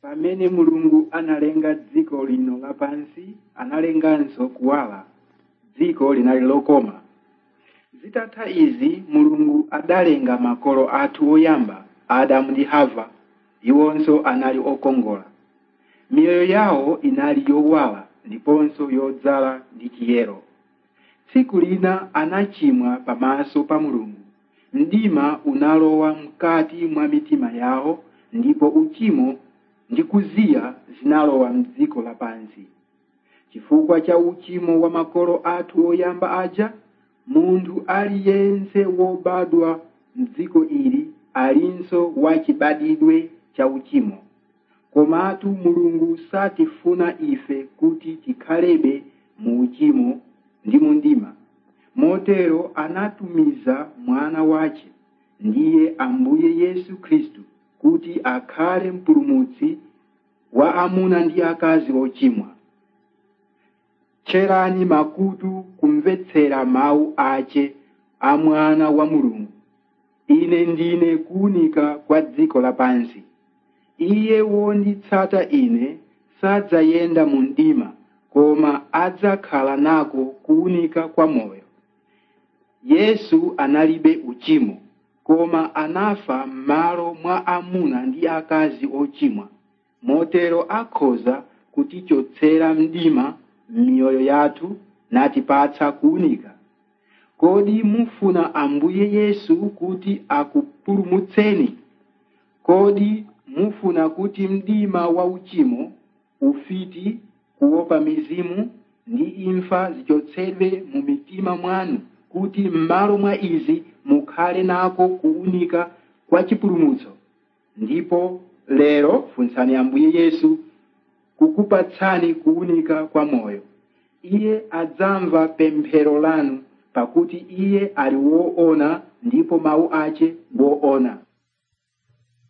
Pamene Mulungu analenga dziko lino lapansi, analenganso kuwala. Dziko linali lokoma. Zitatha izi, Mulungu adalenga makolo athu oyamba, Adamu ndi Hava. Iwonso anali okongola. Miyoyo yawo inali yowala ndiponso yodzala ndi chiyero. Tsiku lina anachimwa pamaso pa Mulungu. Mdima unalowa mkati mwa mitima yawo, ndipo uchimo ndi kuziya zinalowa mdziko lapansi. Chifukwa cha uchimo wa makolo athu oyamba aja, munthu aliyense wobadwa mdziko ili alinso wachibadidwe cha uchimo. Komatu Mulungu satifuna ife kuti tikhalebe mu uchimo ndi mu mdima. Motero anatumiza mwana wace, ndiye Ambuye Yesu Khristu, kuti akhale mpulumutsi wa amuna ndi akazi ochimwa. Tcherani makutu kumvetsera mawu ace a mwana wa Mulungu. Ine ndine kuunika kwa dziko lapansi. Iye wonditsata ine sadzayenda mu mdima, koma adzakhala nako kuunika kwa moyo. Yesu analibe uchimo, koma anafa m'malo mwa amuna ndi akazi ochimwa. Motero akhoza kutichotsera mdima m'miyoyo yathu natipatsa kuunika. Kodi mufuna Ambuye Yesu kuti akupulumutseni? Kodi mufuna kuti mdima wa uchimo, ufiti, kuopa mizimu ndi imfa zichotsedwe mu mitima mwanu, kuti m'malo mwa izi mukhale nako kuunika kwa chipulumutso? Ndipo lero funsani Ambuye Yesu kukupatsani kuunika kwa moyo. Iye adzamva pemphero lanu, pakuti iye ali woona ndipo mawu ace ngoona.